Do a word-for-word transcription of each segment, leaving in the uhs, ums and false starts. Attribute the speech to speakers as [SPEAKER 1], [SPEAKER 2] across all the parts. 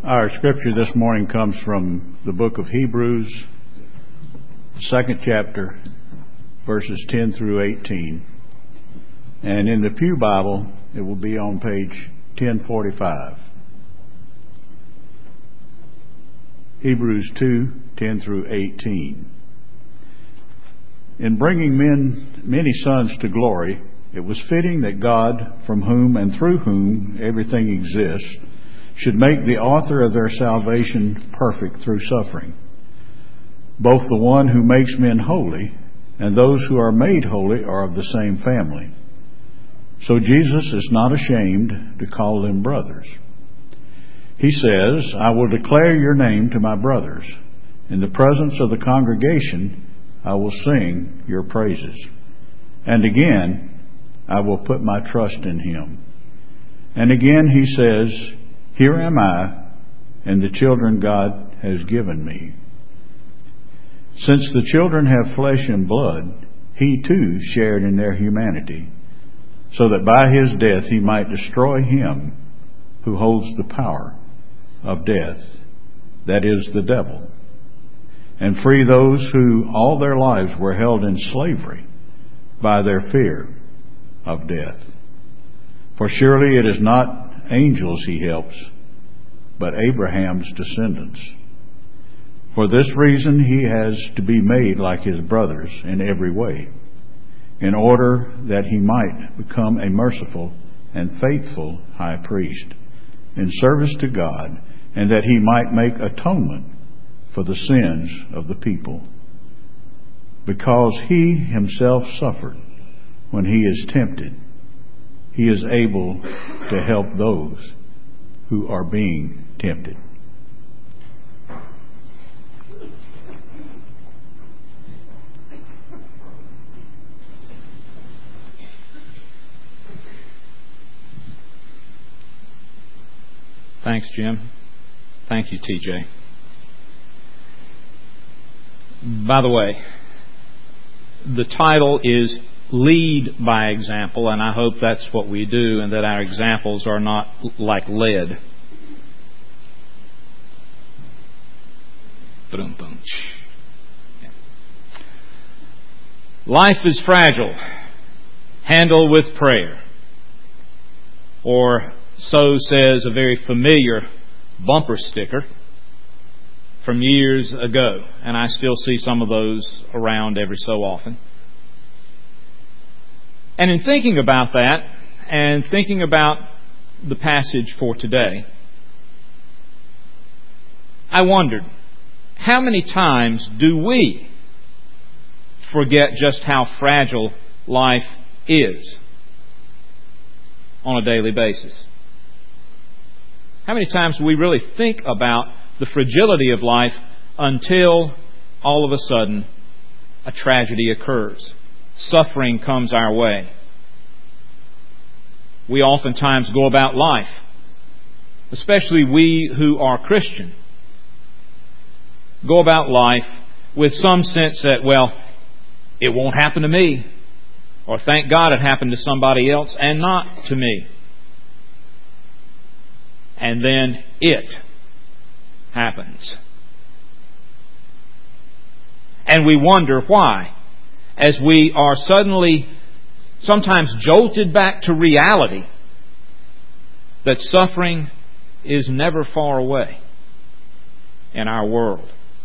[SPEAKER 1] Our scripture this morning comes from the book of Hebrews, second chapter, verses ten through eighteen. And in the Pew Bible, it will be on page ten forty-five. Hebrews two, ten through eighteen. In bringing men, many sons to glory, it was fitting that God, from whom and through whom everything exists, should make the author of their salvation perfect through suffering. Both the one who makes men holy and those who are made holy are of the same family. So Jesus is not ashamed to call them brothers. He says, I will declare your name to my brothers. In the presence of the congregation, I will sing your praises. And again, I will put my trust in him. And again he says, here am I, and the children God has given me. Since the children have flesh and blood, he too shared in their humanity, so that by his death he might destroy him who holds the power of death, that is, the devil, and free those who all their lives were held in slavery by their fear of death. For surely it is not angels he helps, but Abraham's descendants. For this reason he has to be made like his brothers in every way, in order that he might become a merciful and faithful high priest in service to God, and that he might make atonement for the sins of the people. Because he himself suffered when he is tempted, he is able to help those who are being tempted.
[SPEAKER 2] Thanks, Jim. Thank you, T J. By the way, the title is Lead by Example, and I hope that's what we do and that our examples are not like lead. Boom, boom. Life is fragile. Handle with prayer. Or so says a very familiar bumper sticker from years ago, and I still see some of those around every so often. And in thinking about that, and thinking about the passage for today, I wondered, how many times do we forget just how fragile life is on a daily basis? How many times do we really think about the fragility of life until all of a sudden a tragedy occurs? Suffering comes our way. We oftentimes go about life, especially we who are Christian, go about life with some sense that, well, it won't happen to me, or thank God it happened to somebody else and not to me. And then it happens. And we wonder why, as we are suddenly sometimes jolted back to reality that suffering is never far away in our world.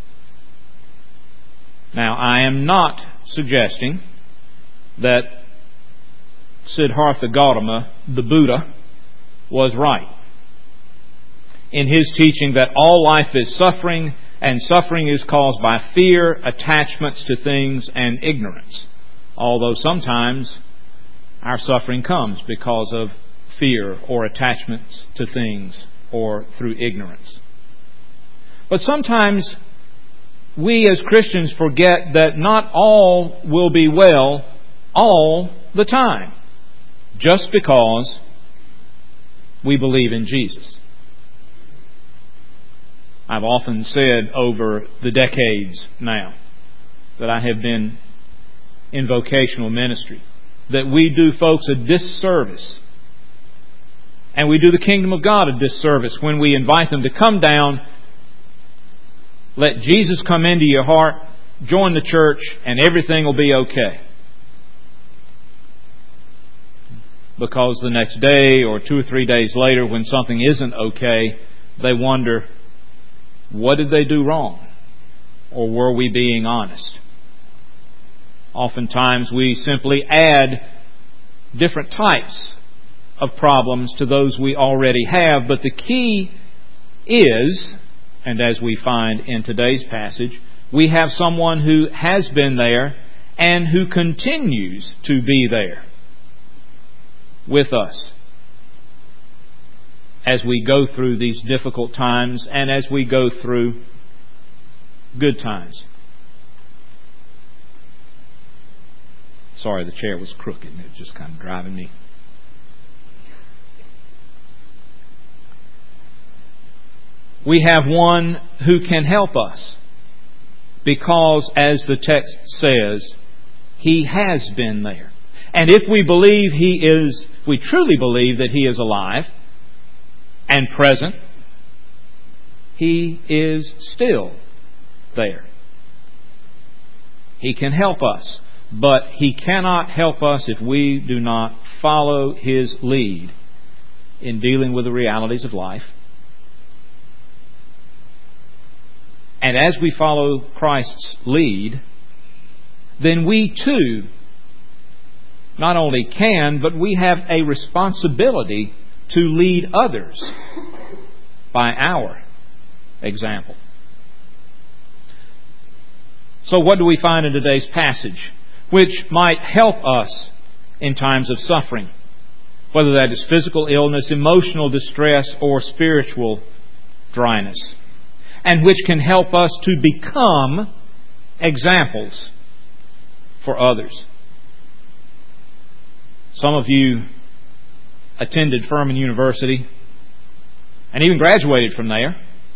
[SPEAKER 2] Now, I am not suggesting that Siddhartha Gautama, the Buddha, was right in his teaching that all life is suffering, and suffering is caused by fear, attachments to things, and ignorance. Although sometimes our suffering comes because of fear or attachments to things or through ignorance. But sometimes we as Christians forget that not all will be well all the time, just because we believe in Jesus. I've often said over the decades now that I have been in vocational ministry that we do folks a disservice And we do the kingdom of God a disservice when we invite them to come down, let Jesus come into your heart, join the church, and everything will be okay. Because the next day or two or three days later, when something isn't okay, they wonder, what did they do wrong? Or were we being honest? Oftentimes we simply add different types of problems to those we already have, but the key is, and as we find in today's passage, we have someone who has been there and who continues to be there with us as we go through these difficult times and as we go through good times. Sorry, the chair was crooked and it was just kind of driving me. We have one who can help us because, as the text says, He has been there. And if we believe He is, we truly believe that He is alive and present, He is still there. He can help us, but He cannot help us if we do not follow His lead in dealing with the realities of life. And as we follow Christ's lead, then we too not only can, but we have a responsibility to lead others by our example. So what do we find in today's passage which might help us in times of suffering? Whether that is physical illness, emotional distress, or spiritual dryness. And which can help us to become examples for others. Some of you attended Furman University and even graduated from there.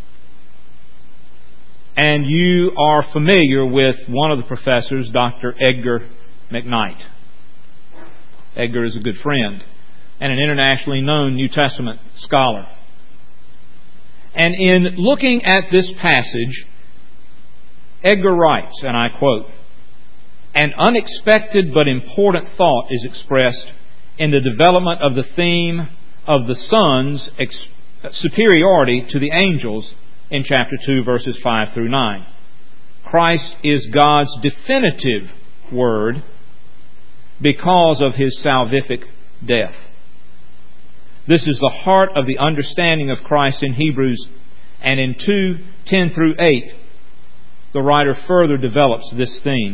[SPEAKER 2] And you are familiar with one of the professors, Doctor Edgar McKnight. Edgar is a good friend and an internationally known New Testament scholar. And in looking at this passage, Edgar writes, and I quote, "An unexpected but important thought is expressed in the development of the theme of the Son's ex- superiority to the angels in chapter two, verses five through nine. Christ is God's definitive word because of His salvific death. This is the heart of the understanding of Christ in Hebrews, and in two, ten through eight, the writer further develops this theme.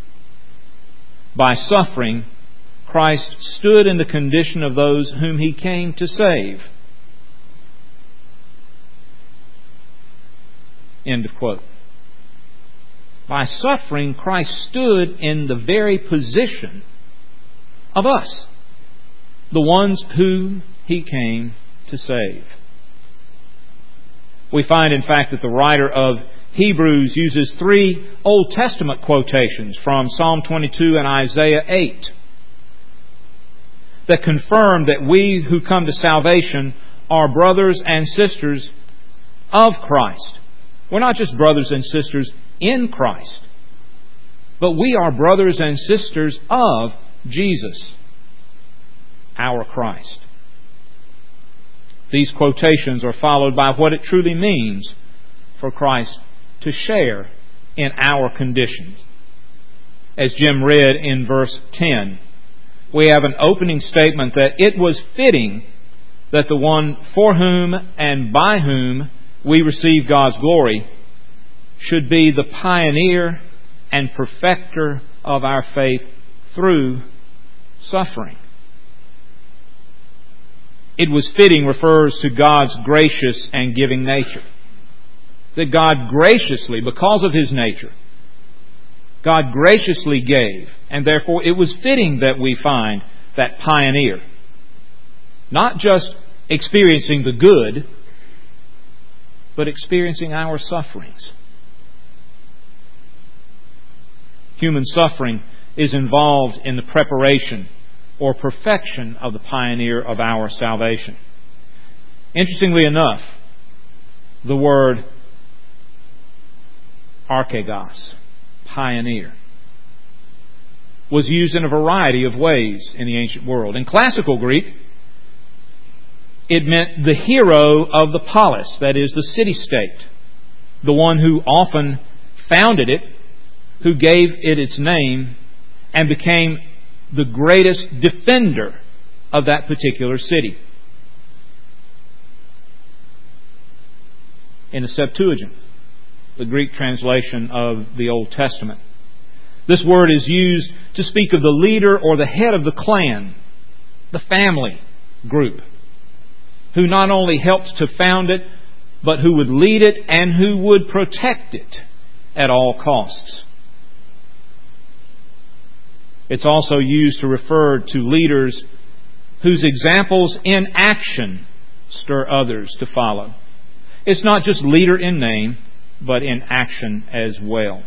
[SPEAKER 2] By suffering, Christ stood in the condition of those whom He came to save." End of quote. By suffering, Christ stood in the very position of us, the ones whom He came to save. We find, in fact, that the writer of Hebrews uses three Old Testament quotations from Psalm twenty-two and Isaiah eight that confirm that we who come to salvation are brothers and sisters of Christ. We're not just brothers and sisters in Christ, but we are brothers and sisters of Jesus, our Christ. These quotations are followed by what it truly means for Christ to share in our conditions. As Jim read in verse ten, we have an opening statement that it was fitting that the one for whom and by whom we receive God's glory should be the pioneer and perfecter of our faith through suffering. It was fitting refers to God's gracious and giving nature. That God graciously, because of His nature, God graciously gave, and therefore it was fitting that we find that pioneer. Not just experiencing the good, but experiencing our sufferings. Human suffering is involved in the preparation or perfection of the pioneer of our salvation. Interestingly enough, the word archegos, pioneer, was used in a variety of ways in the ancient world. In classical Greek, it meant the hero of the polis, that is, the city-state, the one who often founded it, who gave it its name, and became the greatest defender of that particular city. In the Septuagint, the Greek translation of the Old Testament, this word is used to speak of the leader or the head of the clan, the family group, who not only helped to found it, but who would lead it and who would protect it at all costs. It's also used to refer to leaders whose examples in action stir others to follow. It's not just leader in name, but in action as well.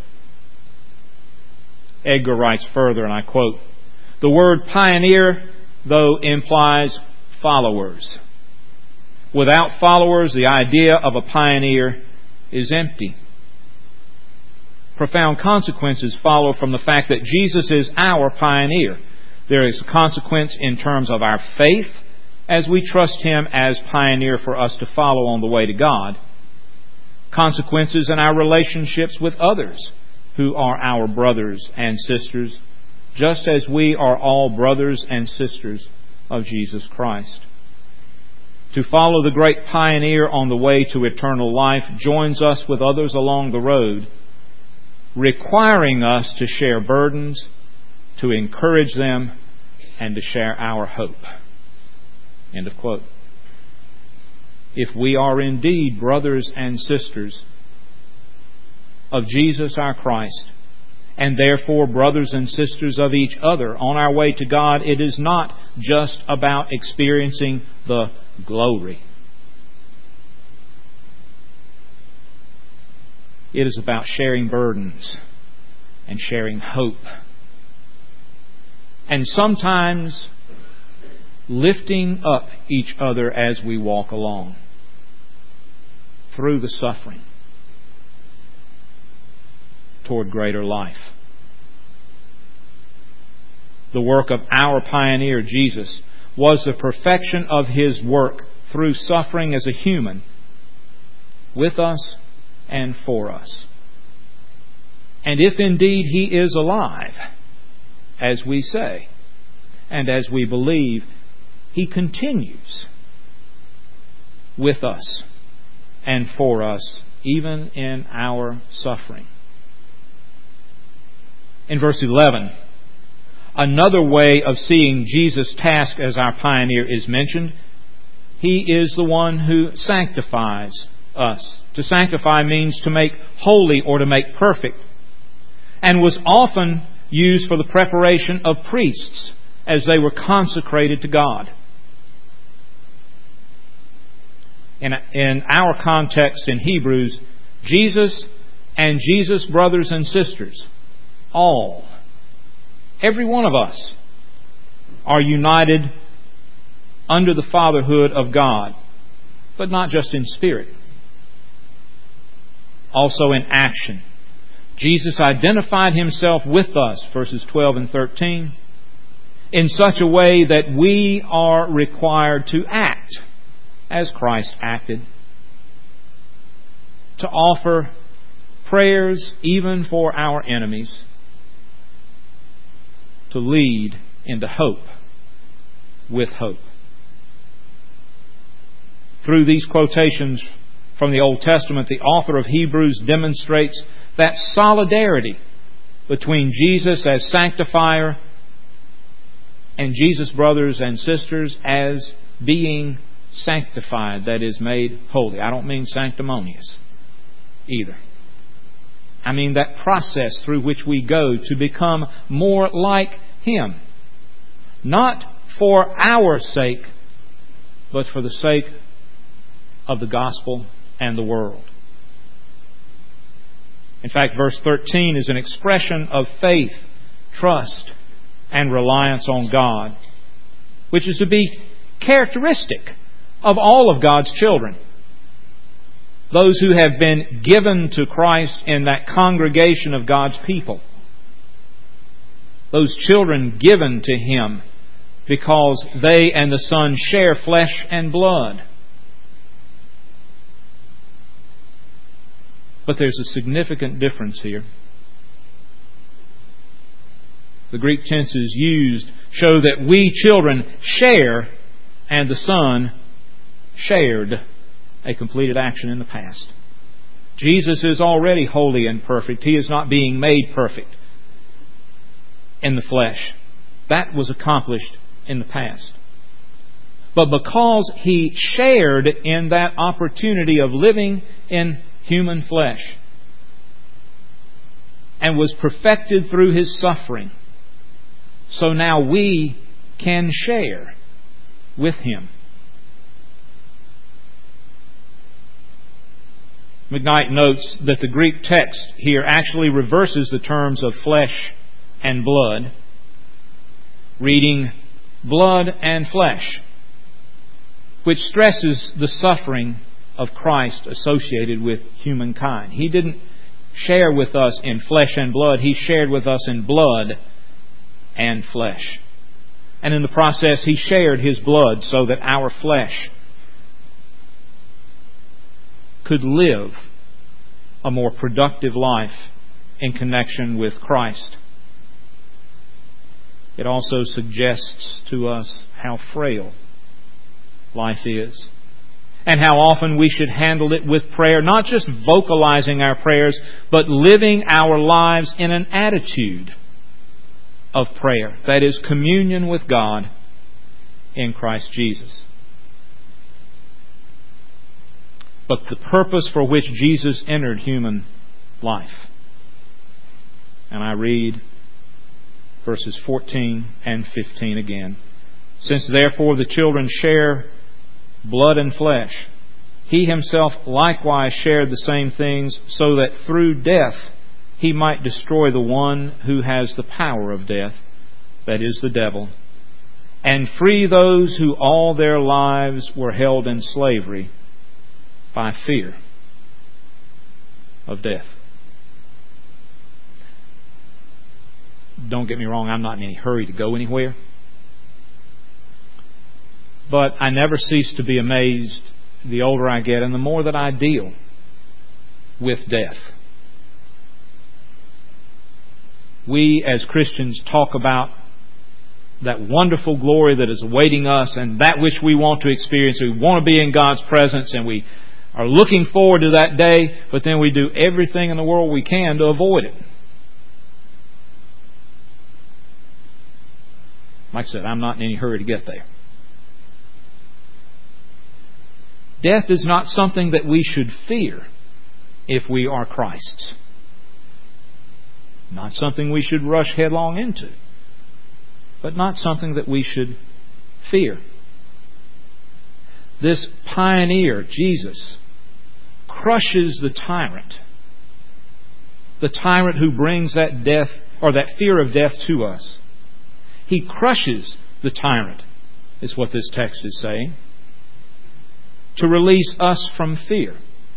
[SPEAKER 2] Edgar writes further, and I quote, "The word pioneer, though, implies followers. Without followers, the idea of a pioneer is empty. Profound consequences follow from the fact that Jesus is our pioneer. There is a consequence in terms of our faith as we trust Him as pioneer for us to follow on the way to God. Consequences in our relationships with others who are our brothers and sisters, just as we are all brothers and sisters of Jesus Christ. To follow the great pioneer on the way to eternal life joins us with others along the road, requiring us to share burdens, to encourage them, and to share our hope." End of quote. If we are indeed brothers and sisters of Jesus our Christ, and therefore brothers and sisters of each other on our way to God, it is not just about experiencing the glory. It is about sharing burdens and sharing hope. And sometimes lifting up each other as we walk along through the suffering toward greater life. The work of our pioneer, Jesus, was the perfection of His work through suffering as a human, with us and for us. And if indeed He is alive, as we say, and as we believe, He continues with us and for us, even in our suffering. In verse eleven, another way of seeing Jesus' task as our pioneer is mentioned. He is the one who sanctifies us. To sanctify means to make holy or to make perfect, and was often used for the preparation of priests as they were consecrated to God. In, in our context in Hebrews, Jesus and Jesus' brothers and sisters, all, every one of us, are united under the fatherhood of God, but not just in spirit, also in action. Jesus identified Himself with us, verses twelve and thirteen, in such a way that we are required to act as Christ acted, to offer prayers even for our enemies, to lead into hope with hope. Through these quotations from the Old Testament, the author of Hebrews demonstrates that solidarity between Jesus as sanctifier and Jesus' brothers and sisters as being sanctified, that is, made holy. I don't mean sanctimonious either. I mean that process through which we go to become more like Him. Not for our sake, but for the sake of the gospel and the world. In fact, verse thirteen is an expression of faith, trust, and reliance on God, which is to be characteristic of all of God's children. Those who have been given to Christ in that congregation of God's people. Those children given to Him because they and the Son share flesh and blood. But there's a significant difference here. The Greek tenses used show that we children share and the Son shared a completed action in the past. Jesus is already holy and perfect. He is not being made perfect in the flesh. That was accomplished in the past. But because He shared in that opportunity of living in human flesh and was perfected through His suffering, so now we can share with Him. McKnight notes that the Greek text here actually reverses the terms of flesh and blood, reading blood and flesh, which stresses the suffering of Christ associated with humankind. He didn't share with us in flesh and blood. He shared with us in blood and flesh. And in the process, He shared His blood so that our flesh could live a more productive life in connection with Christ. It also suggests to us how frail life is and how often we should handle it with prayer, not just vocalizing our prayers, but living our lives in an attitude of prayer. That is, communion with God in Christ Jesus. But the purpose for which Jesus entered human life. And I read verses fourteen and fifteen again. Since therefore the children share blood and flesh, He Himself likewise shared the same things, so that through death He might destroy the one who has the power of death, that is, the devil, and free those who all their lives were held in slavery by fear of death. Don't get me wrong, I'm not in any hurry to go anywhere. But I never cease to be amazed the older I get and the more that I deal with death. We as Christians talk about that wonderful glory that is awaiting us and that which we want to experience. We want to be in God's presence and we are looking forward to that day, but then we do everything in the world we can to avoid it. Like I said, I'm not in any hurry to get there. Death is not something that we should fear if we are Christ's. Not something we should rush headlong into, but not something that we should fear. This pioneer, Jesus, crushes the tyrant. The tyrant who brings that death or that fear of death to us. He crushes the tyrant, is what this text is saying, to release us from fear.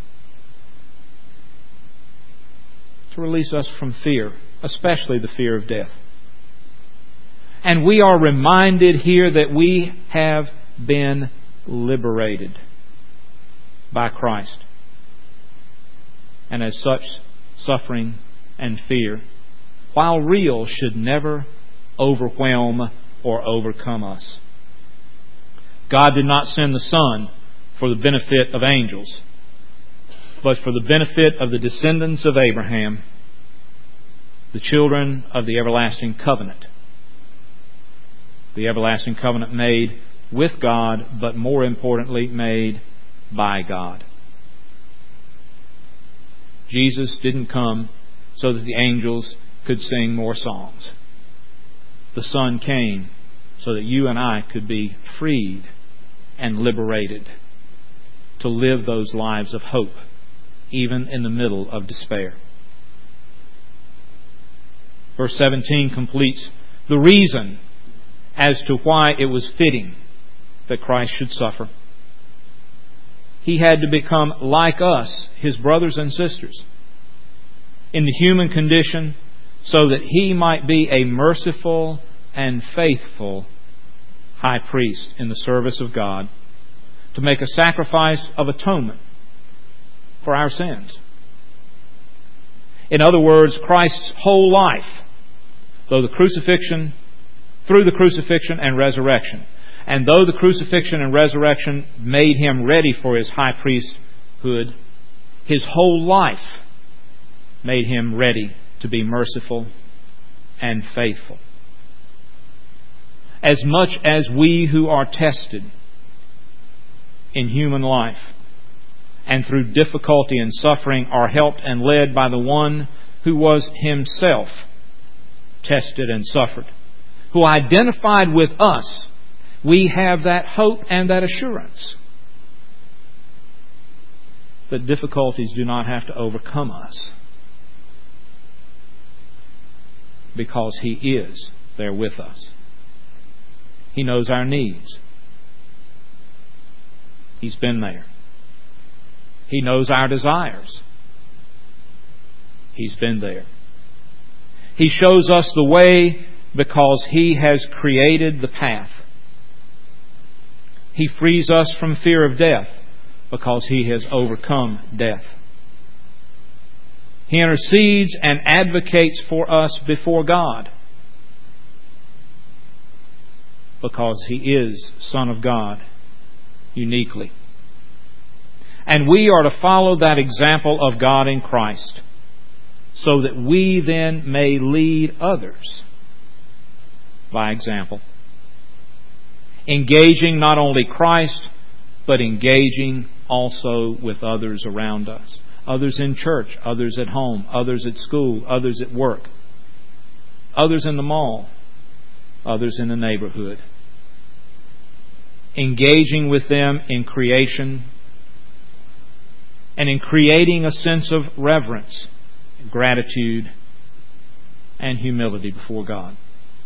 [SPEAKER 2] To release us from fear, especially the fear of death. And we are reminded here that we have been liberated by Christ. And as such, suffering and fear, while real, should never overwhelm or overcome us. God did not send the Son for the benefit of angels, but for the benefit of the descendants of Abraham, the children of the everlasting covenant. The everlasting covenant made with God, but more importantly, made by God. Jesus didn't come so that the angels could sing more songs. The Son came so that you and I could be freed and liberated to live those lives of hope, even in the middle of despair. Verse seventeen completes the reason as to why it was fitting that Christ should suffer. He had to become like us, His brothers and sisters, in the human condition, so that He might be a merciful and faithful high priest in the service of God, to make a sacrifice of atonement for our sins. In other words, Christ's whole life, though the crucifixion, through the crucifixion and resurrection, and though the crucifixion and resurrection made Him ready for His high priesthood, His whole life made Him ready to be merciful and faithful. As much as we who are tested in human life and through difficulty and suffering are helped and led by the one who was Himself tested and suffered, who identified with us, we have that hope and that assurance that difficulties do not have to overcome us, because He is there with us. He knows our needs. He's been there. He knows our desires. He's been there. He shows us the way because He has created the path. He frees us from fear of death because He has overcome death. He intercedes and advocates for us before God because He is Son of God uniquely. And we are to follow that example of God in Christ, so that we then may lead others by example, engaging not only Christ, but engaging also with others around us. Others in church, others at home, others at school, others at work, others in the mall, others in the neighborhood. Engaging with them in creation and in creating a sense of reverence, gratitude, and humility before God.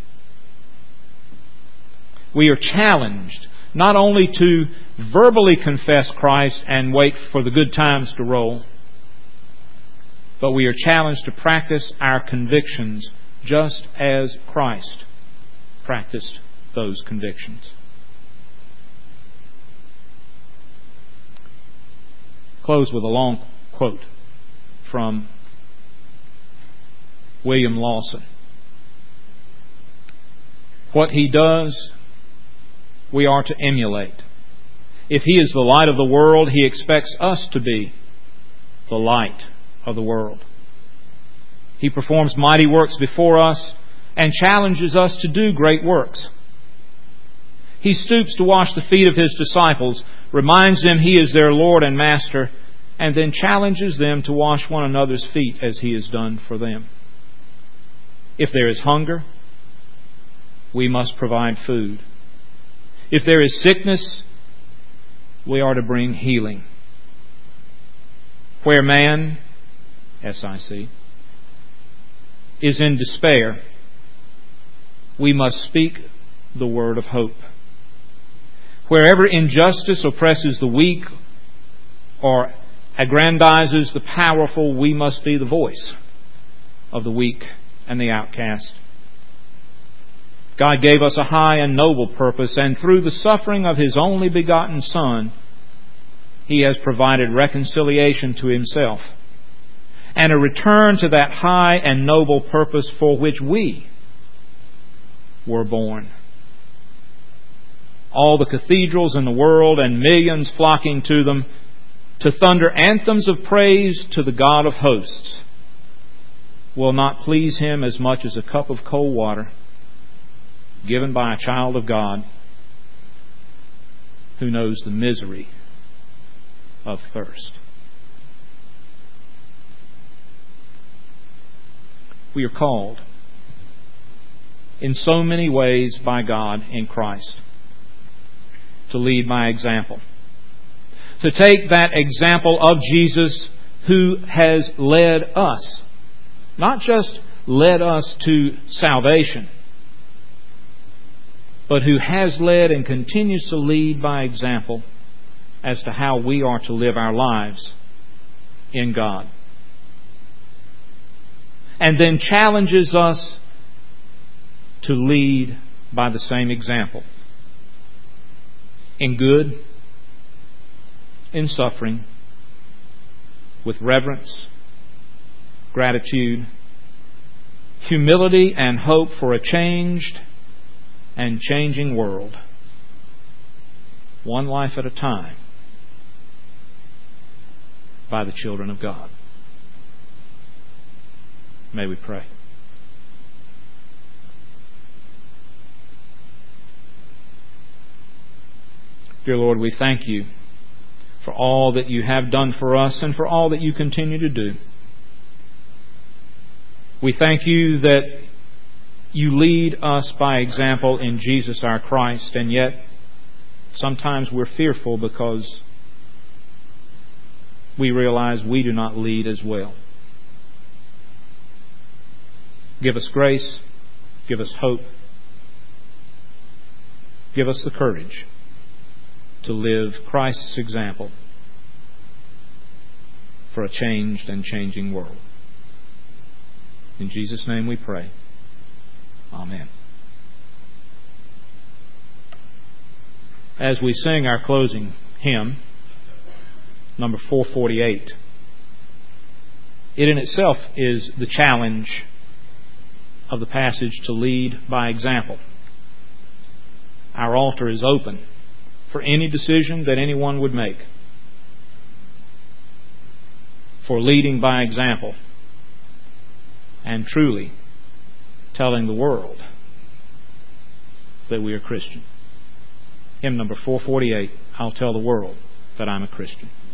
[SPEAKER 2] We are challenged not only to verbally confess Christ and wait for the good times to roll, but we are challenged to practice our convictions just as Christ practiced those convictions. Close with a long quote from William Lawson. What He does, we are to emulate. If He is the light of the world, He expects us to be the light of the world. He performs mighty works before us and challenges us to do great works. He stoops to wash the feet of His disciples, reminds them He is their Lord and Master, and then challenges them to wash one another's feet as He has done for them. If there is hunger, we must provide food. If there is sickness, we are to bring healing. Where man, S I C, is in despair, we must speak the word of hope. Wherever injustice oppresses the weak or aggrandizes the powerful, we must be the voice of the weak and the outcast. God gave us a high and noble purpose, and through the suffering of His only begotten Son, He has provided reconciliation to Himself and a return to that high and noble purpose for which we were born. All the cathedrals in the world and millions flocking to them to thunder anthems of praise to the God of hosts will not please Him as much as a cup of cold water given by a child of God who knows the misery of thirst. We are called in so many ways by God in Christ to lead by example. To take that example of Jesus who has led us, not just led us to salvation, but who has led and continues to lead by example as to how we are to live our lives in God. And then challenges us to lead by the same example. In good, in suffering, with reverence, gratitude, humility, and hope for a changed and changing world. One life at a time by the children of God. May we pray. Dear Lord, we thank You for all that You have done for us and for all that You continue to do. We thank You that You lead us by example in Jesus our Christ, and yet sometimes we're fearful because we realize we do not lead as well. Give us grace. Give us hope. Give us the courage to live Christ's example for a changed and changing world. In Jesus' name we pray. Amen. As we sing our closing hymn, number four forty-eight, it in itself is the challenge of the passage to lead by example. Our altar is open for any decision that anyone would make, for leading by example and truly telling the world that we are Christian. Hymn number four forty-eight, I'll tell the world that I'm a Christian.